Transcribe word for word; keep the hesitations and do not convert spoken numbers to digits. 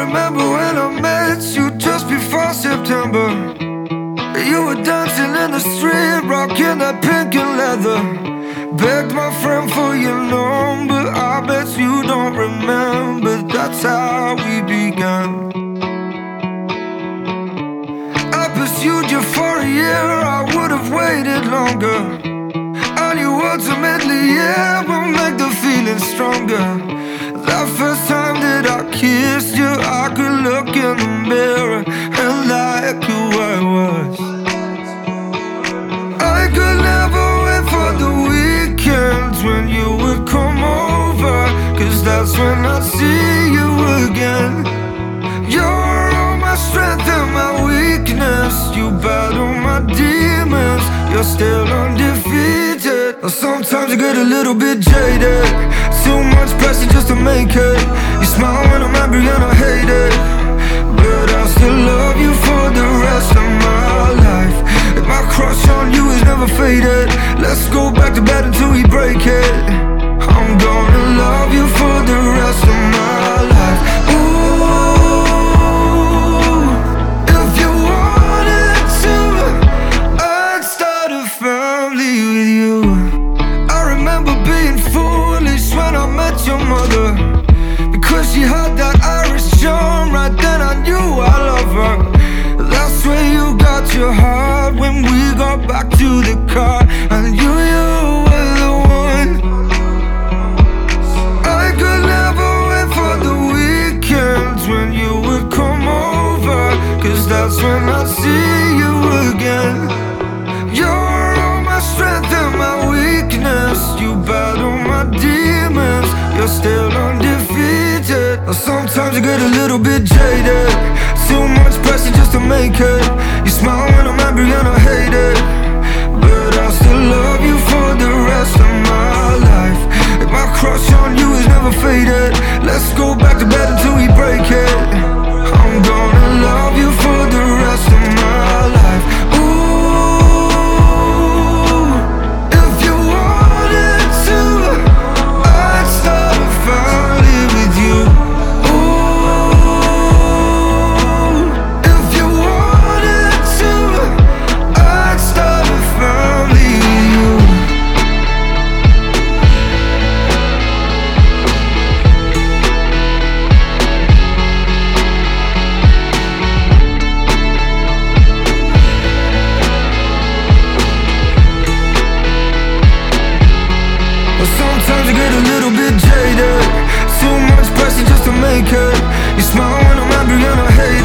remember when I met you just before September. You were dancing in the street, rocking that pink and leather. Begged my friend for your number, I bet you don't remember. That's how we began. I pursued you for a year, I would have waited longer. I knew ultimately, yeah, will make the feeling stronger. That first time that I kissed you, I could look in the mirror and like who I was. I could never wait for the weekends when you would come over, cause that's when I'd see you again. You're all my strength and my weakness. You battle my demons, you're still undefeated. Sometimes you get a little bit jaded, too much pressure just to make it. You smile when I'm angry and I hate it, but I'll still love you for the rest of my life. If my crush on you is never faded, let's go back to bed until we break it. I'm gonna love you for the rest of my life. Ooh, if you wanted to, I'd start a family with you. I remember being foolish when I met your mother, because she had that Irish charm. Right then I knew I love her. That's where you got your heart when we got back to the car. And you, you were the one. I could never wait for the weekends when you would come over, cause that's when I'd see you again. You're all my strength and my weakness. You battle my demons, you're still undefeated. Sometimes you get a little bit jaded, too much pressure just to make it. You smile when I'm angry and I hate it, but I'll still love you for the rest of my life. If my crush on you is never faded, let's go back to bed until we break it. I'm gonna love you for the rest of my life. Ooh, if you wanted to, I'd start a family with you. Sometimes you get a little bit jaded, too much pressure just to make it. You smile when I'm angry and I hate